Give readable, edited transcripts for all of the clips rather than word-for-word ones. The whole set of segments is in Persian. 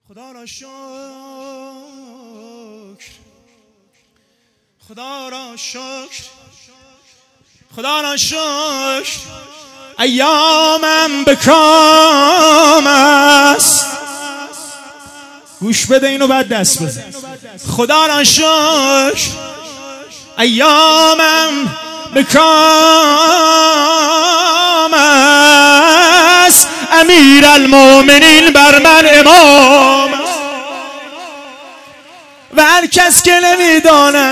خدا را شکر، خدا را شکر، خدا را شکر. ایامم به کام است. گوش بده اینو بعد دست بزن. خدا را شکر، ایامم به کام است. امیر المؤمنین بر من امام است. و هر کس که نمیداند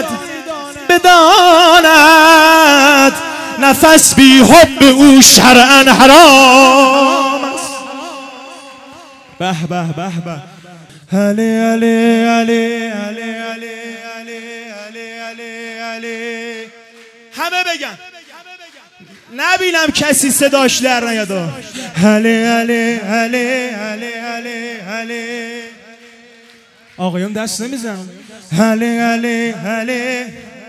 بداند، نفس بی حب او شرعا حرام است. به به به به. علی علی علی علی علی علی علی علی. همه بگن، نبینم کسی صداش در نیاد. علی علی علی علی علی علی. آقایون دست نمیزنم. علی علی علی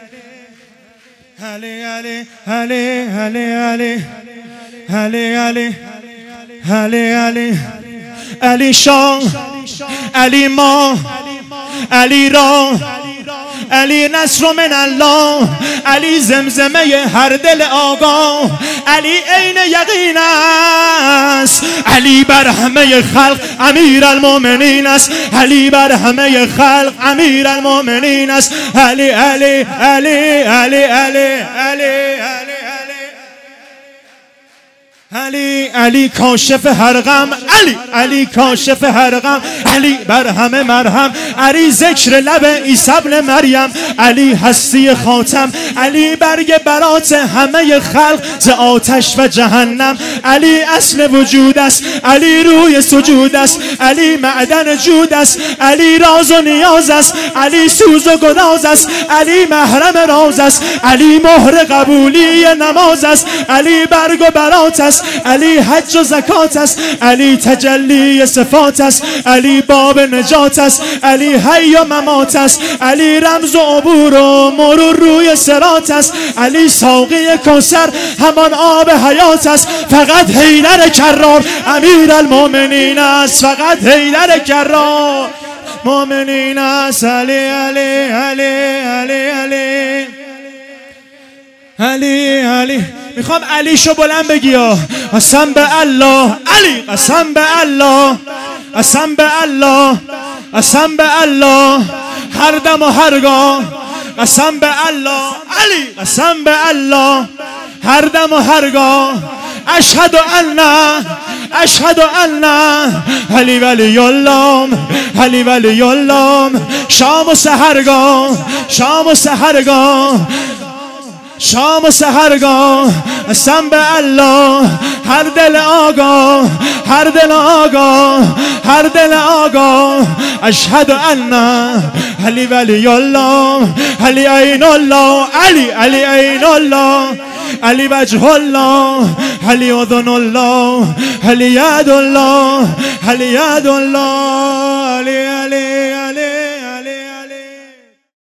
علی علی علی علی علی علی علی علی علی علی شاه، علی ما، علی را، علی نصر من الله، علی زمزمه هر دل آگاه، علی عین یقین است. علی بر همه خلق امیر المؤمنین است. علی بر همه خلق امیر المؤمنین است. علی علی علی علی علی علی علی علی کاشف هر غم، علی علی کاشف هر غم، علی بر همه مرهم، علی ذکر لب عیسی ابن مریم، علی هستی خاتم، علی برگ برات همه خلق ز آتش و جهنم، علی اصل وجود است، علی روی سجود است، علی معدن جود است، علی راز و نیاز است، علی سوز و گداز است، علی محرم راز است، علی مهر قبولی نماز است، علی برگ و برات است، علی حج و زکات است، علی تجلی صفات است، علی باب نجات است، علی حی و ممات است، علی رمز و عبور و مرور روی صراط است، علی ساقی کوثر همان آب حیات است. فقط حیدر کرار امیر المؤمنین است. فقط حیدر کرار مؤمنین است. علی علی علی علی علی علی علی. میخوام علیشو بلند بگی. قسم به الله علی، قسم به الله، قسم به الله، قسم به الله، هر دم و هرگاه، قسم به الله علی، قسم به الله، هر دم و هرگاه. اشهد ان، اشهد ان علی ولی الله، علی ولی الله. شام و سحرگاه، شام و سحرگاه، شام و سحرگاه. قسم به الله، هر دل آگاه، هر دل آگاه، هر دل آگاه. اشهد ان علی ولی الله، علی عین الله، علی علی عین الله، علی وجه الله، علی اذن الله، علی ید الله، علی ید الله، علی علی علی